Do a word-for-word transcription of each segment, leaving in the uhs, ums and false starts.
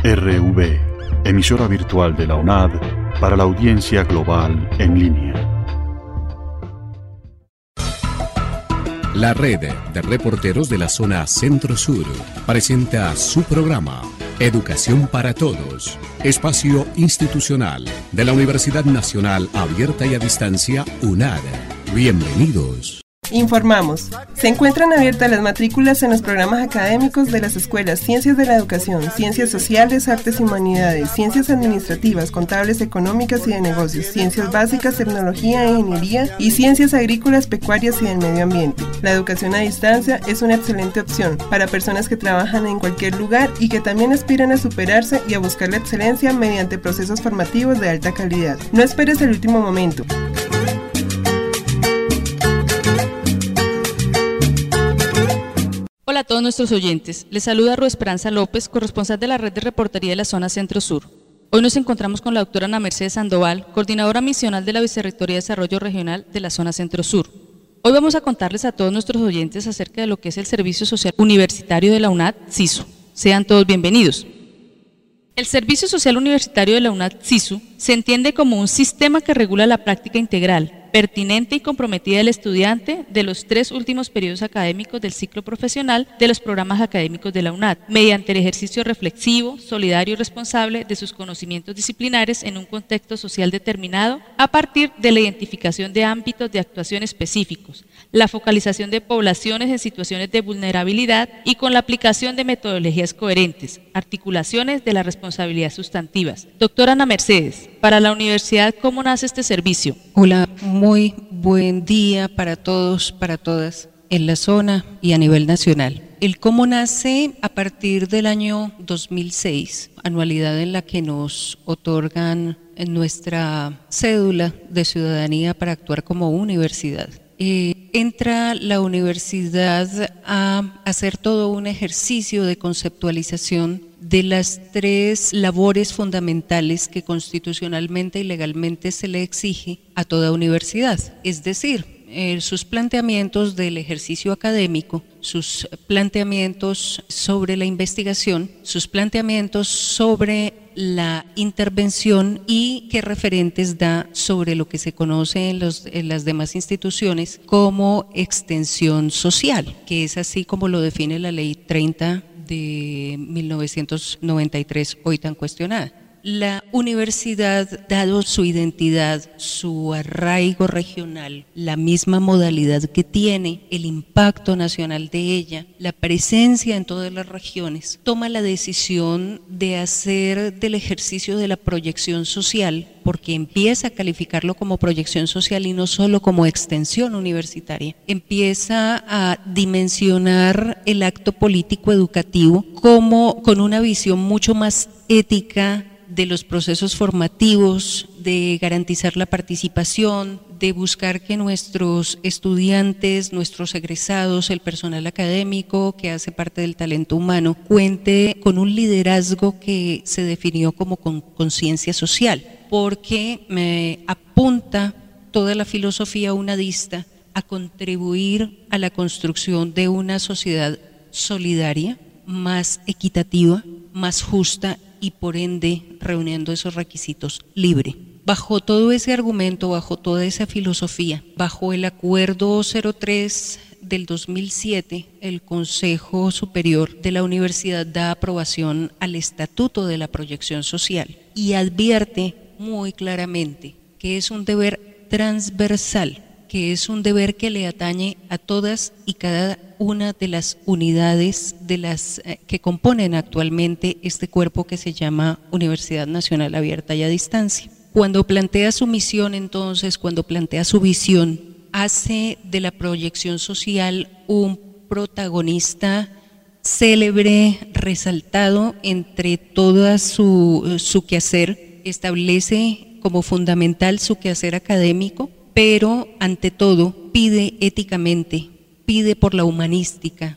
R V, emisora virtual de la UNAD para la audiencia global en línea. La red de reporteros de la zona Centro-Sur presenta su programa Educación para Todos, espacio institucional de la Universidad Nacional Abierta y a Distancia UNAD. Bienvenidos. Informamos. Se encuentran abiertas las matrículas en los programas académicos de las escuelas Ciencias de la Educación, Ciencias Sociales, Artes y Humanidades, Ciencias Administrativas, Contables, Económicas y de Negocios, Ciencias Básicas, Tecnología e Ingeniería y Ciencias Agrícolas, Pecuarias y del Medio Ambiente. La educación a distancia es una excelente opción para personas que trabajan en cualquier lugar y que también aspiran a superarse y a buscar la excelencia mediante procesos formativos de alta calidad. No esperes el último momento. Hola a todos nuestros oyentes, les saluda Ro Esperanza López, corresponsal de la red de reportería de la zona Centro-Sur. Hoy nos encontramos con la doctora Ana Mercedes Sandoval, coordinadora misional de la Vicerrectoría de Desarrollo Regional de la zona Centro-Sur. Hoy vamos a contarles a todos nuestros oyentes acerca de lo que es el Servicio Social Universitario de la UNAD, SISU. Sean todos bienvenidos. El Servicio Social Universitario de la UNAD, SISU, se entiende como un sistema que regula la práctica integral, pertinente y comprometida del estudiante de los tres últimos periodos académicos del ciclo profesional de los programas académicos de la UNAD, mediante el ejercicio reflexivo, solidario y responsable de sus conocimientos disciplinares en un contexto social determinado a partir de la identificación de ámbitos de actuación específicos, la focalización de poblaciones en situaciones de vulnerabilidad y con la aplicación de metodologías coherentes, articulaciones de las responsabilidades sustantivas. Doctora Ana Mercedes, para la universidad, ¿cómo nace este servicio? Hola, muy buen día para todos, para todas, en la zona y a nivel nacional. El cómo nace a partir del año dos mil seis, anualidad en la que nos otorgan nuestra cédula de ciudadanía para actuar como universidad. Eh, entra la universidad a hacer todo un ejercicio de conceptualización de las tres labores fundamentales que constitucionalmente y legalmente se le exige a toda universidad, es decir, eh, sus planteamientos del ejercicio académico, sus planteamientos sobre la investigación, sus planteamientos sobre la intervención y qué referentes da sobre lo que se conoce en, los, en las demás instituciones como extensión social, que es así como lo define la Ley treinta de mil novecientos noventa y tres, hoy tan cuestionada. La universidad, dado su identidad, su arraigo regional, la misma modalidad que tiene, el impacto nacional de ella, la presencia en todas las regiones, toma la decisión de hacer del ejercicio de la proyección social, porque empieza a calificarlo como proyección social y no solo como extensión universitaria, empieza a dimensionar el acto político educativo como con una visión mucho más ética de los procesos formativos, de garantizar la participación, de buscar que nuestros estudiantes, nuestros egresados, el personal académico que hace parte del talento humano, cuente con un liderazgo que se definió como con conciencia social, porque me apunta toda la filosofía unadista a contribuir a la construcción de una sociedad solidaria, más equitativa, más justa y por ende, reuniendo esos requisitos, libre. Bajo todo ese argumento, bajo toda esa filosofía, bajo el Acuerdo cero tres del dos mil siete, el Consejo Superior de la Universidad da aprobación al Estatuto de la Proyección Social y advierte muy claramente que es un deber transversal, que es un deber que le atañe a todas y cada una de las unidades de las eh, que componen actualmente este cuerpo que se llama Universidad Nacional Abierta y a Distancia. Cuando plantea su misión, entonces, cuando plantea su visión, hace de la proyección social un protagonista célebre, resaltado entre toda su, su quehacer, establece como fundamental su quehacer académico, pero ante todo pide éticamente, pide por la humanística,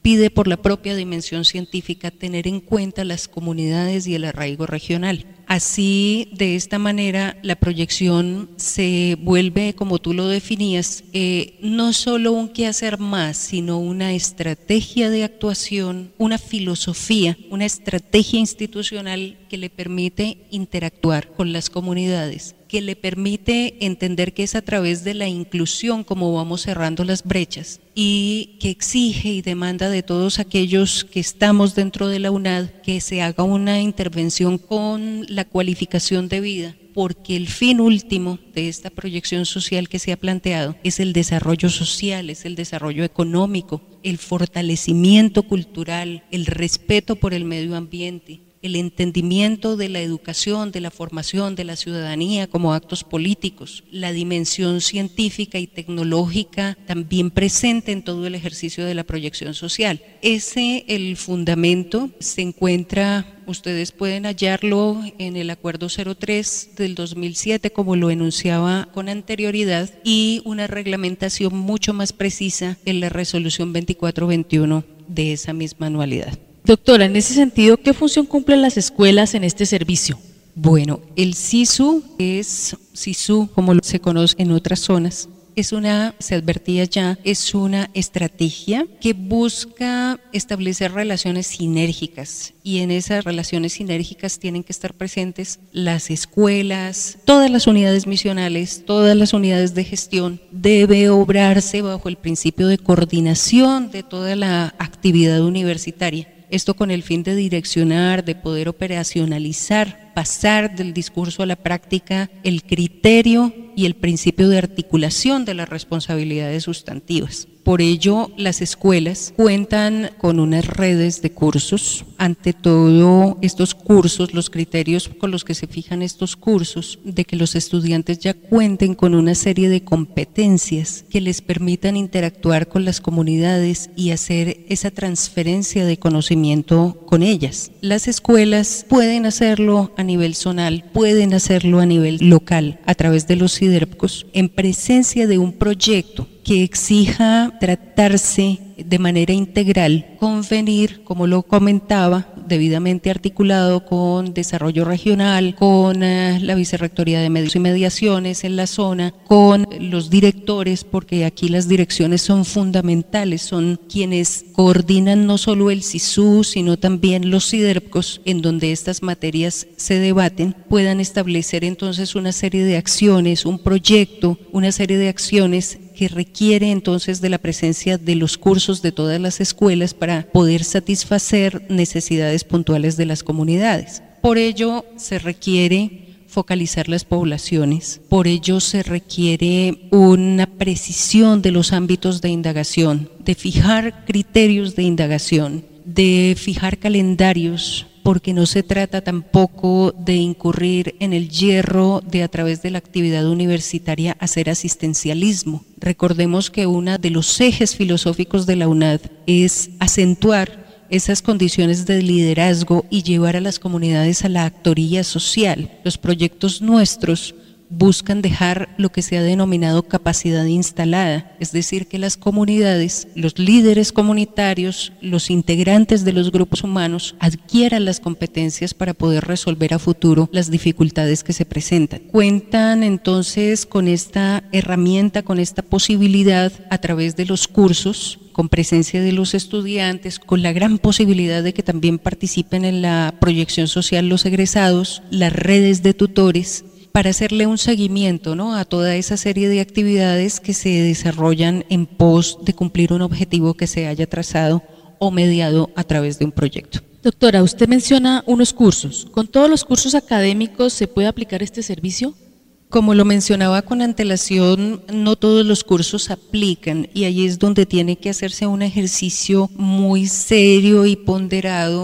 pide por la propia dimensión científica tener en cuenta las comunidades y el arraigo regional. Así, de esta manera, la proyección se vuelve, como tú lo definías, eh, no solo un qué hacer más, sino una estrategia de actuación, una filosofía, una estrategia institucional que le permite interactuar con las comunidades, que le permite entender que es a través de la inclusión como vamos cerrando las brechas, y que exige y demanda de todos aquellos que estamos dentro de la UNAD que se haga una intervención con la cualificación de vida, porque el fin último de esta proyección social que se ha planteado es el desarrollo social, es el desarrollo económico, el fortalecimiento cultural, el respeto por el medio ambiente, el entendimiento de la educación, de la formación, de la ciudadanía como actos políticos, la dimensión científica y tecnológica también presente en todo el ejercicio de la proyección social. Ese, el fundamento, se encuentra, ustedes pueden hallarlo en el Acuerdo cero tres del dos mil siete, como lo enunciaba con anterioridad, y una reglamentación mucho más precisa en la Resolución veinticuatro veintiuno de esa misma anualidad. Doctora, en ese sentido, ¿qué función cumplen las escuelas en este servicio? Bueno, el SISU es, SISU como se conoce en otras zonas, es una, se advertía ya, es una estrategia que busca establecer relaciones sinérgicas, y en esas relaciones sinérgicas tienen que estar presentes las escuelas, todas las unidades misionales, todas las unidades de gestión. Debe obrarse bajo el principio de coordinación de toda la actividad universitaria. Esto con el fin de direccionar, de poder operacionalizar, pasar del discurso a la práctica, el criterio y el principio de articulación de las responsabilidades sustantivas. Por ello, las escuelas cuentan con unas redes de cursos. Ante todo, estos cursos, los criterios con los que se fijan estos cursos, de que los estudiantes ya cuenten con una serie de competencias que les permitan interactuar con las comunidades y hacer esa transferencia de conocimiento con ellas. Las escuelas pueden hacerlo a nivel zonal, pueden hacerlo a nivel local, a través de los SIDERPCOS, en presencia de un proyecto que exija tratarse de manera integral, convenir, como lo comentaba, debidamente articulado con desarrollo regional, con eh, la Vicerrectoría de Medios y Mediaciones en la zona, con los directores, porque aquí las direcciones son fundamentales, son quienes coordinan no solo el SISU, sino también los SIDERPCOS, en donde estas materias se debaten, puedan establecer entonces una serie de acciones, un proyecto, una serie de acciones que requiere entonces de la presencia de los cursos de todas las escuelas para poder satisfacer necesidades puntuales de las comunidades. Por ello se requiere focalizar las poblaciones, por ello se requiere una precisión de los ámbitos de indagación, de fijar criterios de indagación, de fijar calendarios, porque no se trata tampoco de incurrir en el hierro de, a través de la actividad universitaria, hacer asistencialismo. Recordemos que uno de los ejes filosóficos de la UNAD es acentuar esas condiciones de liderazgo y llevar a las comunidades a la actoría social. Los proyectos nuestros buscan dejar lo que se ha denominado capacidad instalada, es decir, que las comunidades, los líderes comunitarios, los integrantes de los grupos humanos adquieran las competencias para poder resolver a futuro las dificultades que se presentan. Cuentan entonces con esta herramienta, con esta posibilidad a través de los cursos, con presencia de los estudiantes, con la gran posibilidad de que también participen en la proyección social los egresados, las redes de tutores, para hacerle un seguimiento, ¿no?, a toda esa serie de actividades que se desarrollan en pos de cumplir un objetivo que se haya trazado o mediado a través de un proyecto. Doctora, usted menciona unos cursos. ¿Con todos los cursos académicos se puede aplicar este servicio? Como lo mencionaba con antelación, no todos los cursos aplican, y ahí es donde tiene que hacerse un ejercicio muy serio y ponderado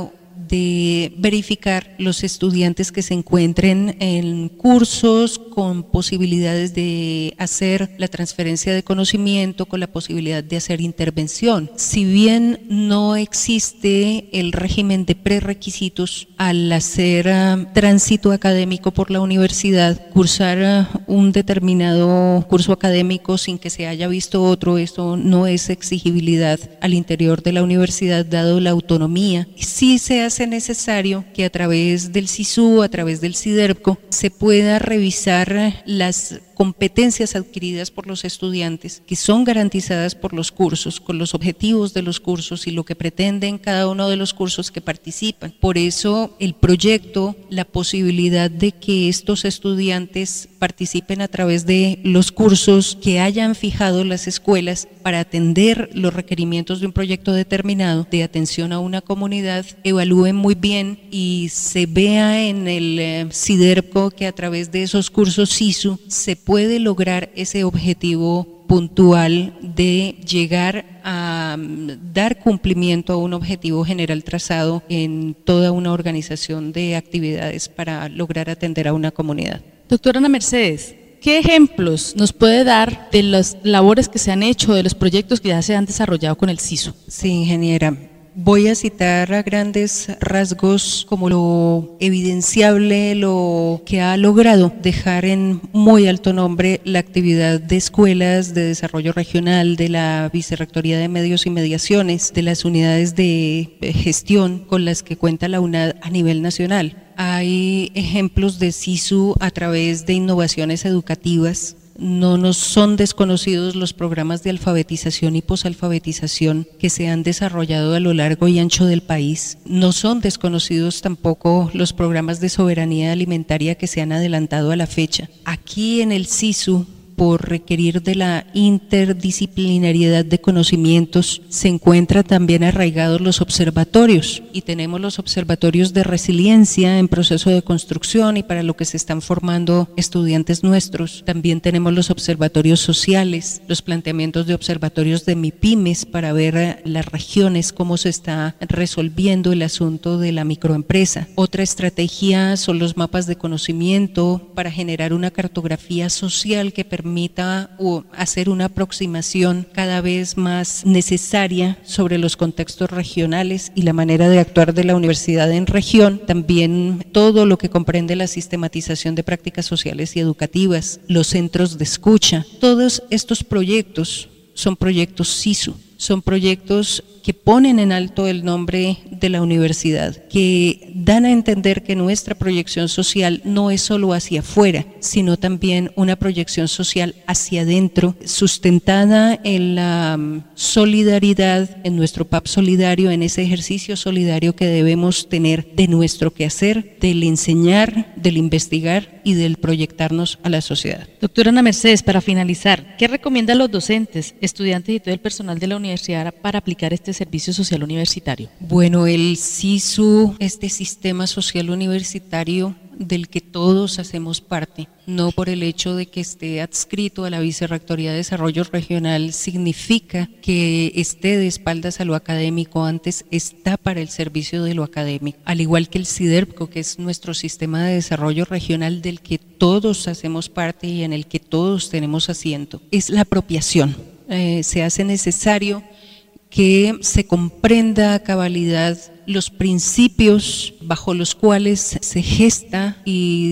de verificar los estudiantes que se encuentren en cursos con posibilidades de hacer la transferencia de conocimiento, con la posibilidad de hacer intervención. Si bien no existe el régimen de prerequisitos al hacer uh, tránsito académico por la universidad, cursar uh, un determinado curso académico sin que se haya visto otro, eso no es exigibilidad al interior de la universidad, dado la autonomía. Sí se hace necesario que a través del SISU, a través del SIDERPCO, se pueda revisar las competencias adquiridas por los estudiantes que son garantizadas por los cursos, con los objetivos de los cursos y lo que pretenden cada uno de los cursos que participan. Por eso el proyecto, la posibilidad de que estos estudiantes participen a través de los cursos que hayan fijado las escuelas para atender los requerimientos de un proyecto determinado de atención a una comunidad, evalúen muy bien y se vea en el eh, SIDERPCO que a través de esos cursos SISU se puede lograr ese objetivo puntual de llegar a dar cumplimiento a un objetivo general trazado en toda una organización de actividades para lograr atender a una comunidad. Doctora Ana Mercedes, ¿qué ejemplos nos puede dar de las labores que se han hecho, de los proyectos que ya se han desarrollado con el SISU? Sí, ingeniera. Voy a citar a grandes rasgos como lo evidenciable, lo que ha logrado dejar en muy alto nombre la actividad de escuelas de desarrollo regional, de la Vicerrectoría de Medios y Mediaciones, de las unidades de gestión con las que cuenta la UNAD a nivel nacional. Hay ejemplos de SISU a través de innovaciones educativas. No nos son desconocidos los programas de alfabetización y posalfabetización que se han desarrollado a lo largo y ancho del país. No son desconocidos tampoco los programas de soberanía alimentaria que se han adelantado a la fecha. Aquí en el SISU, por requerir de la interdisciplinariedad de conocimientos, se encuentran también arraigados los observatorios y tenemos los observatorios de resiliencia en proceso de construcción y para lo que se están formando estudiantes nuestros. También tenemos los observatorios sociales, los planteamientos de observatorios de MIPYMES para ver las regiones, cómo se está resolviendo el asunto de la microempresa. Otra estrategia son los mapas de conocimiento para generar una cartografía social que permita permita hacer una aproximación cada vez más necesaria sobre los contextos regionales y la manera de actuar de la universidad en región, también todo lo que comprende la sistematización de prácticas sociales y educativas, los centros de escucha. Todos estos proyectos son proyectos SISU, son proyectos que ponen en alto el nombre de la universidad, que dan a entender que nuestra proyección social no es solo hacia afuera, sino también una proyección social hacia adentro, sustentada en la solidaridad, en nuestro P A P solidario, en ese ejercicio solidario que debemos tener de nuestro quehacer, del enseñar, del investigar y del proyectarnos a la sociedad. Doctora Ana Mercedes, para finalizar, ¿qué recomienda a los docentes, estudiantes y todo el personal de la universidad para aplicar este servicio social universitario? Bueno, el SISU, este sistema social universitario del que todos hacemos parte, no por el hecho de que esté adscrito a la Vicerrectoría de Desarrollo Regional significa que esté de espaldas a lo académico, antes está para el servicio de lo académico, al igual que el SIDERPCO, que es nuestro sistema de desarrollo regional del que todos hacemos parte y en el que todos tenemos asiento. Es la apropiación, eh, se hace necesario que se comprenda a cabalidad los principios bajo los cuales se gesta y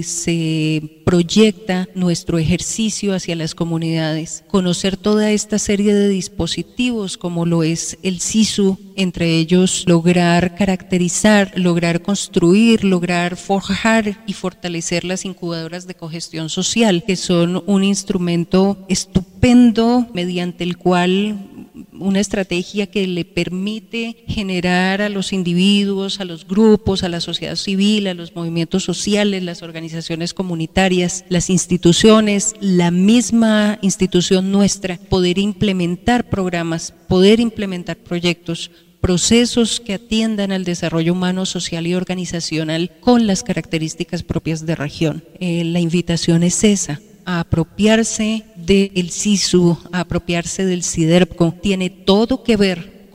se proyecta nuestro ejercicio hacia las comunidades. Conocer toda esta serie de dispositivos como lo es el SISU, entre ellos lograr caracterizar, lograr construir, lograr forjar y fortalecer las incubadoras de cogestión social, que son un instrumento estupendo mediante el cual una estrategia que le permite generar a los individuos, a los grupos, a la sociedad civil, a los movimientos sociales, las organizaciones comunitarias, las instituciones, la misma institución nuestra, poder implementar programas, poder implementar proyectos, procesos que atiendan al desarrollo humano, social y organizacional con las características propias de región. Eh, la invitación es esa, a apropiarse del SISU, a apropiarse del SIDERPCO. Tiene todo que ver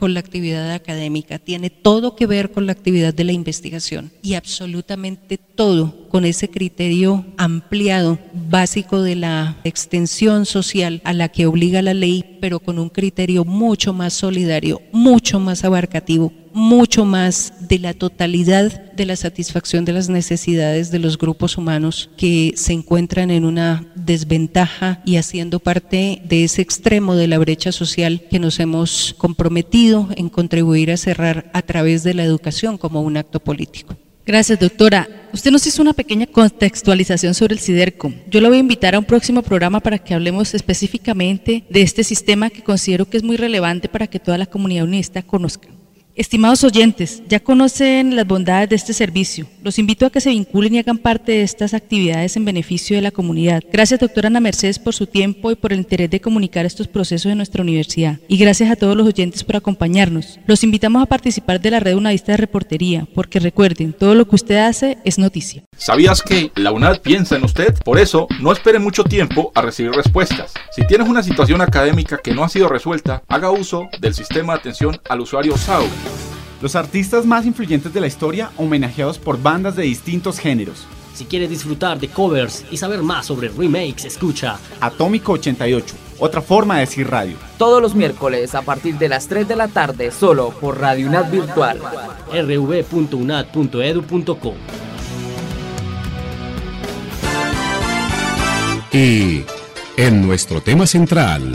con la actividad académica, tiene todo que ver con la actividad de la investigación y absolutamente todo con ese criterio ampliado, básico de la extensión social a la que obliga la ley, pero con un criterio mucho más solidario, mucho más abarcativo, mucho más de la totalidad de la satisfacción de las necesidades de los grupos humanos que se encuentran en una desventaja y haciendo parte de ese extremo de la brecha social que nos hemos comprometido en contribuir a cerrar a través de la educación como un acto político. Gracias, doctora. Usted nos hizo una pequeña contextualización sobre el SIDERCO. Yo lo voy a invitar a un próximo programa para que hablemos específicamente de este sistema que considero que es muy relevante para que toda la comunidad unista conozca. Estimados oyentes, ya conocen las bondades de este servicio. Los invito a que se vinculen y hagan parte de estas actividades en beneficio de la comunidad. Gracias, doctora Ana Mercedes, por su tiempo y por el interés de comunicar estos procesos en nuestra universidad. Y gracias a todos los oyentes por acompañarnos. Los invitamos a participar de la red unadista de reportería, porque recuerden, todo lo que usted hace es noticia. ¿Sabías que la UNAD piensa en usted? Por eso, no espere mucho tiempo a recibir respuestas. Si tienes una situación académica que no ha sido resuelta, haga uso del sistema de atención al usuario S A U. Los artistas más influyentes de la historia homenajeados por bandas de distintos géneros. Si quieres disfrutar de covers y saber más sobre remakes, escucha Atómico ochenta y ocho, otra forma de decir radio. Todos los miércoles a partir de las tres de la tarde, solo por Radio UNAD Virtual. r v punto unad punto edu punto co. Y en nuestro tema central...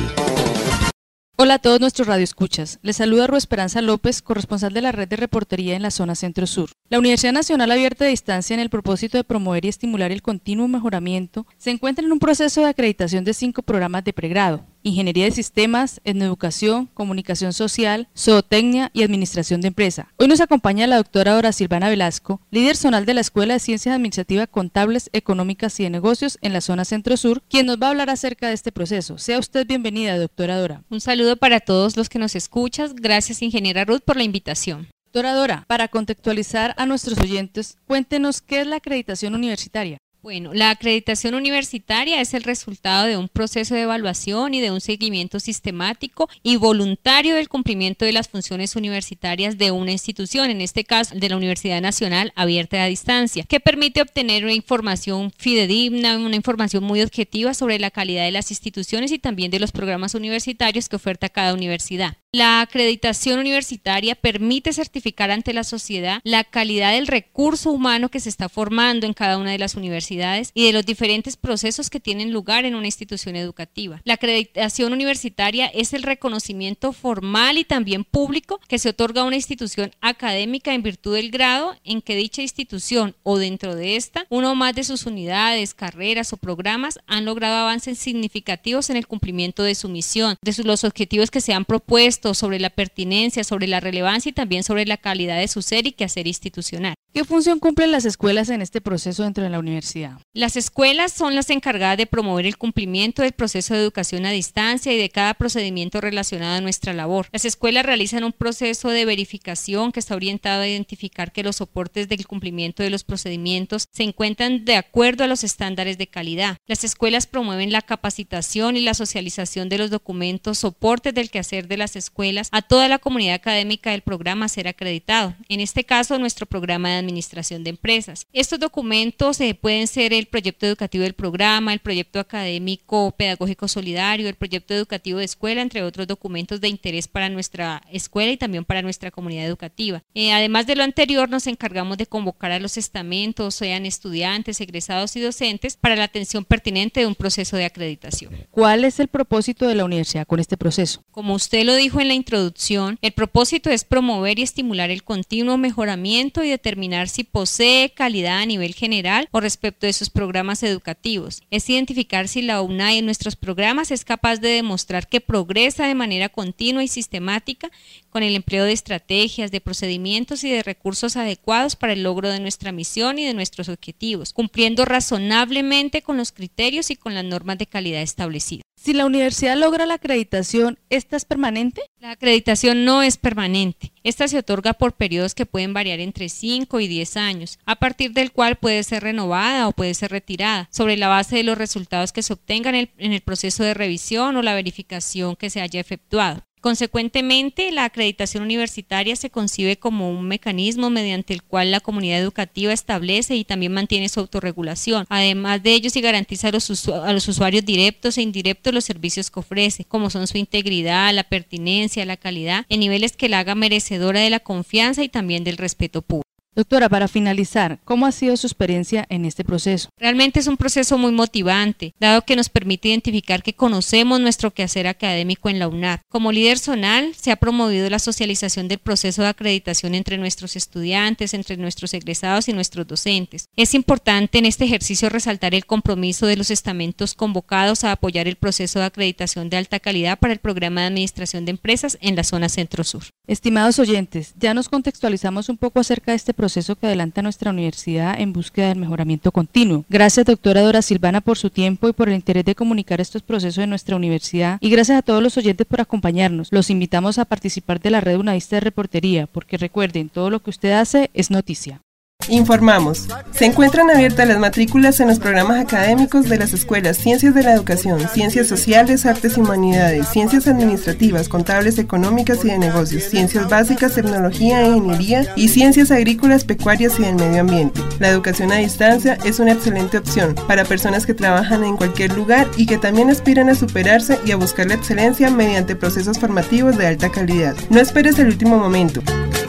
Hola a todos nuestros radioescuchas. Les saluda Ru Esperanza López, corresponsal de la red de reportería en la zona Centro-Sur. La Universidad Nacional Abierta de Distancia, en el propósito de promover y estimular el continuo mejoramiento, se encuentra en un proceso de acreditación de cinco programas de pregrado: Ingeniería de Sistemas, Etnoeducación, Comunicación Social, Zootecnia y Administración de Empresa. Hoy nos acompaña la doctora Dora Silvana Velasco, líder zonal de la Escuela de Ciencias Administrativas Contables, Económicas y de Negocios en la zona Centro-Sur, quien nos va a hablar acerca de este proceso. Sea usted bienvenida, doctora Dora. Un saludo para todos los que nos escuchan. Gracias, ingeniera Ruth, por la invitación. Doctora Dora, para contextualizar a nuestros oyentes, cuéntenos qué es la acreditación universitaria. Bueno, la acreditación universitaria es el resultado de un proceso de evaluación y de un seguimiento sistemático y voluntario del cumplimiento de las funciones universitarias de una institución, en este caso de la Universidad Nacional Abierta a Distancia, que permite obtener una información fidedigna, una información muy objetiva sobre la calidad de las instituciones y también de los programas universitarios que oferta cada universidad. La acreditación universitaria permite certificar ante la sociedad la calidad del recurso humano que se está formando en cada una de las universidades y de los diferentes procesos que tienen lugar en una institución educativa. La acreditación universitaria es el reconocimiento formal y también público que se otorga a una institución académica en virtud del grado en que dicha institución o dentro de esta, una o más de sus unidades, carreras o programas han logrado avances significativos en el cumplimiento de su misión, de sus, los objetivos que se han propuesto, sobre la pertinencia, sobre la relevancia y también sobre la calidad de su ser y quehacer institucional. ¿Qué función cumplen las escuelas en este proceso dentro de la universidad? Las escuelas son las encargadas de promover el cumplimiento del proceso de educación a distancia y de cada procedimiento relacionado a nuestra labor. Las escuelas realizan un proceso de verificación que está orientado a identificar que los soportes del cumplimiento de los procedimientos se encuentran de acuerdo a los estándares de calidad. Las escuelas promueven la capacitación y la socialización de los documentos, soportes del quehacer de las escuelas a toda la comunidad académica del programa a ser acreditado. En este caso, nuestro programa de administración de empresas. Estos documentos eh, pueden ser el proyecto educativo del programa, el proyecto académico pedagógico solidario, el proyecto educativo de escuela, entre otros documentos de interés para nuestra escuela y también para nuestra comunidad educativa. Eh, además de lo anterior, nos encargamos de convocar a los estamentos, sean estudiantes, egresados y docentes, para la atención pertinente de un proceso de acreditación. ¿Cuál es el propósito de la universidad con este proceso? Como usted lo dijo en la introducción, el propósito es promover y estimular el continuo mejoramiento y determinar si posee calidad a nivel general o respecto de sus programas educativos. Es identificar si la UNAD en nuestros programas es capaz de demostrar que progresa de manera continua y sistemática con el empleo de estrategias, de procedimientos y de recursos adecuados para el logro de nuestra misión y de nuestros objetivos, cumpliendo razonablemente con los criterios y con las normas de calidad establecidas. Si la universidad logra la acreditación, ¿esta es permanente? La acreditación no es permanente. Esta se otorga por periodos que pueden variar entre cinco y diez años, a partir del cual puede ser renovada o puede ser retirada, sobre la base de los resultados que se obtengan en el, en el proceso de revisión o la verificación que se haya efectuado. Consecuentemente, la acreditación universitaria se concibe como un mecanismo mediante el cual la comunidad educativa establece y también mantiene su autorregulación. Además de ello, se garantiza a los, usu a los usuarios directos e indirectos los servicios que ofrece, como son su integridad, la pertinencia, la calidad, en niveles que la haga merecedora de la confianza y también del respeto público. Doctora, para finalizar, ¿cómo ha sido su experiencia en este proceso? Realmente es un proceso muy motivante, dado que nos permite identificar que conocemos nuestro quehacer académico en la UNAD. Como líder zonal, se ha promovido la socialización del proceso de acreditación entre nuestros estudiantes, entre nuestros egresados y nuestros docentes. Es importante en este ejercicio resaltar el compromiso de los estamentos convocados a apoyar el proceso de acreditación de alta calidad para el programa de administración de empresas en la zona centro-sur. Estimados oyentes, ya nos contextualizamos un poco acerca de este proceso proceso que adelanta nuestra universidad en búsqueda del mejoramiento continuo. Gracias, doctora Dora Silvana, por su tiempo y por el interés de comunicar estos procesos de nuestra universidad, y gracias a todos los oyentes por acompañarnos. Los invitamos a participar de la red unadista de reportería, porque recuerden, todo lo que usted hace es noticia. Informamos. Se encuentran abiertas las matrículas en los programas académicos de las escuelas Ciencias de la Educación, Ciencias Sociales, Artes y Humanidades, Ciencias Administrativas, Contables, Económicas y de Negocios, Ciencias Básicas, Tecnología e Ingeniería y Ciencias Agrícolas, Pecuarias y del Medio Ambiente. La educación a distancia es una excelente opción para personas que trabajan en cualquier lugar y que también aspiran a superarse y a buscar la excelencia mediante procesos formativos de alta calidad. No esperes el último momento.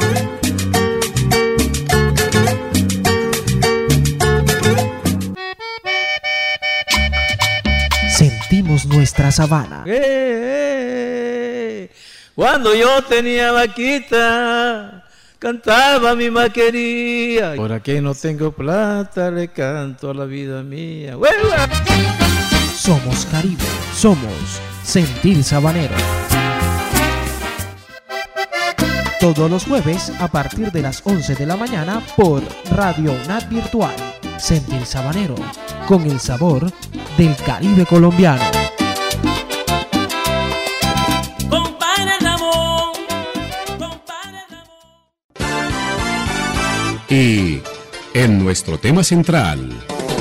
Sentimos nuestra sabana. Eh, eh, cuando yo tenía vaquita, cantaba mi maquería. Ahora que no tengo plata, le canto a la vida mía. ¡Hueva! Somos Caribe, somos Sentir Sabanero. Todos los jueves a partir de las once de la mañana por Radio UNAD Virtual. Sentir Sabanero, con el sabor del Caribe colombiano. Y en nuestro tema central.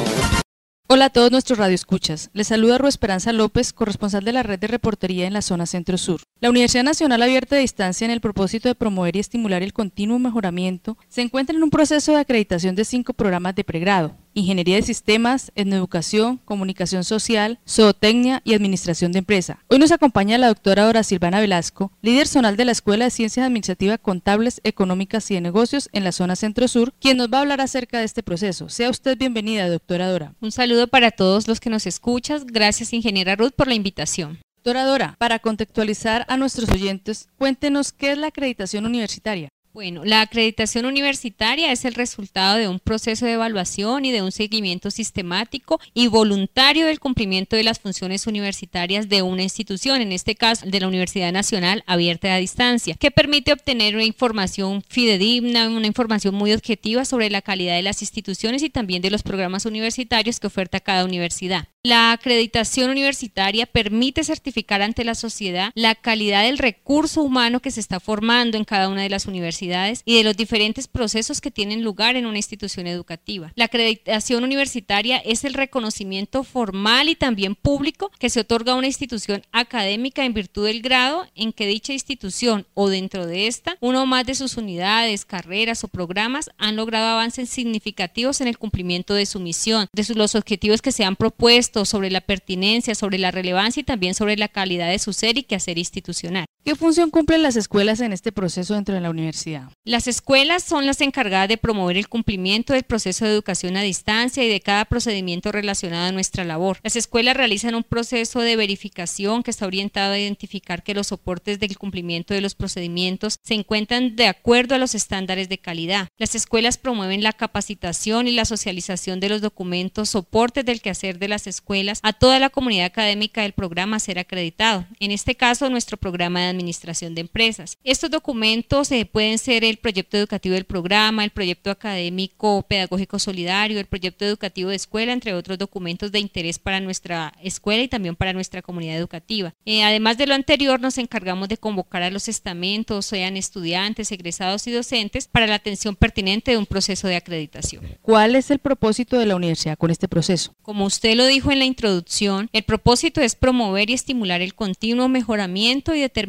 Hola a todos nuestros radioescuchas. Les saluda Ru Esperanza López, corresponsal de la red de reportería en la zona centro-sur. La Universidad Nacional Abierta de Distancia, en el propósito de promover y estimular el continuo mejoramiento, se encuentra en un proceso de acreditación de cinco programas de pregrado: Ingeniería de Sistemas, Etnoeducación, Comunicación Social, Zootecnia y Administración de Empresa. Hoy nos acompaña la doctora Dora Silvana Velasco, líder zonal de la Escuela de Ciencias Administrativas, Contables, Económicas y de Negocios en la zona centro-sur, quien nos va a hablar acerca de este proceso. Sea usted bienvenida, doctora Dora. Un saludo para todos los que nos escuchan. Gracias, ingeniera Ruth, por la invitación. Doctora Dora, para contextualizar a nuestros oyentes, cuéntenos qué es la acreditación universitaria. Bueno, la acreditación universitaria es el resultado de un proceso de evaluación y de un seguimiento sistemático y voluntario del cumplimiento de las funciones universitarias de una institución, en este caso de la Universidad Nacional Abierta a Distancia, que permite obtener una información fidedigna, una información muy objetiva sobre la calidad de las instituciones y también de los programas universitarios que oferta cada universidad. La acreditación universitaria permite certificar ante la sociedad la calidad del recurso humano que se está formando en cada una de las universidades y de los diferentes procesos que tienen lugar en una institución educativa. La acreditación universitaria es el reconocimiento formal y también público que se otorga a una institución académica en virtud del grado en que dicha institución o dentro de esta, uno o más de sus unidades, carreras o programas han logrado avances significativos en el cumplimiento de su misión, de sus, los objetivos que se han propuesto, sobre la pertinencia, sobre la relevancia y también sobre la calidad de su ser y quehacer institucional. ¿Qué función cumplen las escuelas en este proceso dentro de la universidad? Las escuelas son las encargadas de promover el cumplimiento del proceso de educación a distancia y de cada procedimiento relacionado a nuestra labor. Las escuelas realizan un proceso de verificación que está orientado a identificar que los soportes del cumplimiento de los procedimientos se encuentran de acuerdo a los estándares de calidad. Las escuelas promueven la capacitación y la socialización de los documentos, soportes del quehacer de las escuelas a toda la comunidad académica del programa a ser acreditado. En este caso, nuestro programa de administración de empresas. Estos documentos eh, pueden ser el proyecto educativo del programa, el proyecto académico pedagógico solidario, el proyecto educativo de escuela, entre otros documentos de interés para nuestra escuela y también para nuestra comunidad educativa. Eh, además de lo anterior, nos encargamos de convocar a los estamentos, sean estudiantes, egresados y docentes, para la atención pertinente de un proceso de acreditación. ¿Cuál es el propósito de la universidad con este proceso? Como usted lo dijo en la introducción, el propósito es promover y estimular el continuo mejoramiento y determinar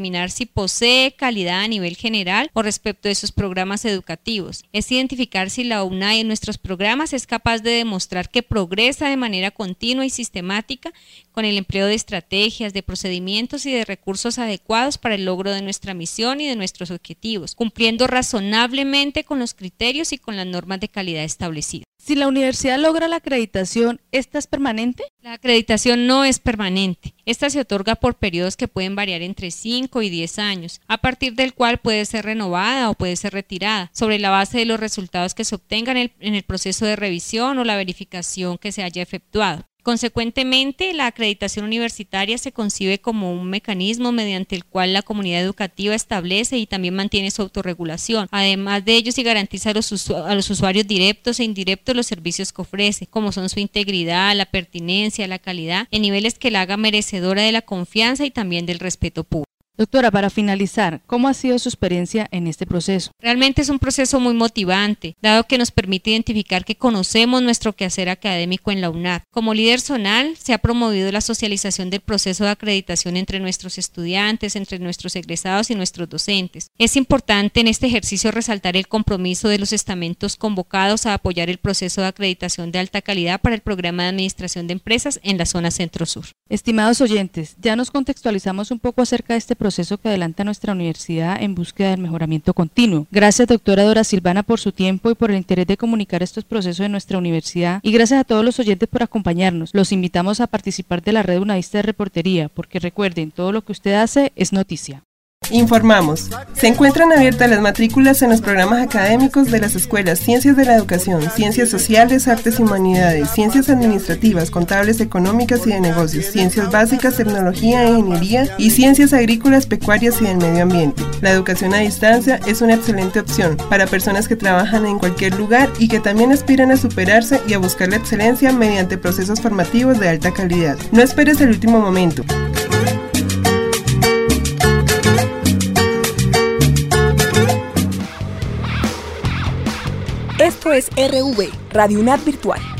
determinar si posee calidad a nivel general o respecto de sus programas educativos. Es identificar si la U N A en nuestros programas es capaz de demostrar que progresa de manera continua y sistemática con el empleo de estrategias, de procedimientos y de recursos adecuados para el logro de nuestra misión y de nuestros objetivos, cumpliendo razonablemente con los criterios y con las normas de calidad establecidas. Si la universidad logra la acreditación, ¿esta es permanente? La acreditación no es permanente. Esta se otorga por periodos que pueden variar entre cinco y diez años, a partir del cual puede ser renovada o puede ser retirada, sobre la base de los resultados que se obtengan en el, en el proceso de revisión o la verificación que se haya efectuado. Consecuentemente, la acreditación universitaria se concibe como un mecanismo mediante el cual la comunidad educativa establece y también mantiene su autorregulación. Además de ello, se garantiza a los, usu- a los usuarios directos e indirectos los servicios que ofrece, como son su integridad, la pertinencia, la calidad, en niveles que la haga merecedora de la confianza y también del respeto público. Doctora, para finalizar, ¿cómo ha sido su experiencia en este proceso? Realmente es un proceso muy motivante, dado que nos permite identificar que conocemos nuestro quehacer académico en la U N A D. Como líder zonal, se ha promovido la socialización del proceso de acreditación entre nuestros estudiantes, entre nuestros egresados y nuestros docentes. Es importante en este ejercicio resaltar el compromiso de los estamentos convocados a apoyar el proceso de acreditación de alta calidad para el programa de administración de empresas en la zona centro-sur. Estimados oyentes, ya nos contextualizamos un poco acerca de este proceso proceso que adelanta nuestra universidad en búsqueda del mejoramiento continuo. Gracias, doctora Dora Silvana, por su tiempo y por el interés de comunicar estos procesos de nuestra universidad, y gracias a todos los oyentes por acompañarnos. Los invitamos a participar de la red unadista de reportería, porque recuerden, todo lo que usted hace es noticia. Informamos. Se encuentran abiertas las matrículas en los programas académicos de las escuelas Ciencias de la Educación, Ciencias Sociales, Artes y Humanidades, Ciencias Administrativas, Contables, Económicas y de Negocios, Ciencias Básicas, Tecnología e Ingeniería y Ciencias Agrícolas, Pecuarias y del Medio Ambiente. La educación a distancia es una excelente opción para personas que trabajan en cualquier lugar y que también aspiran a superarse y a buscar la excelencia mediante procesos formativos de alta calidad. No esperes el último momento. Esto es R V, Radio U N A D Virtual.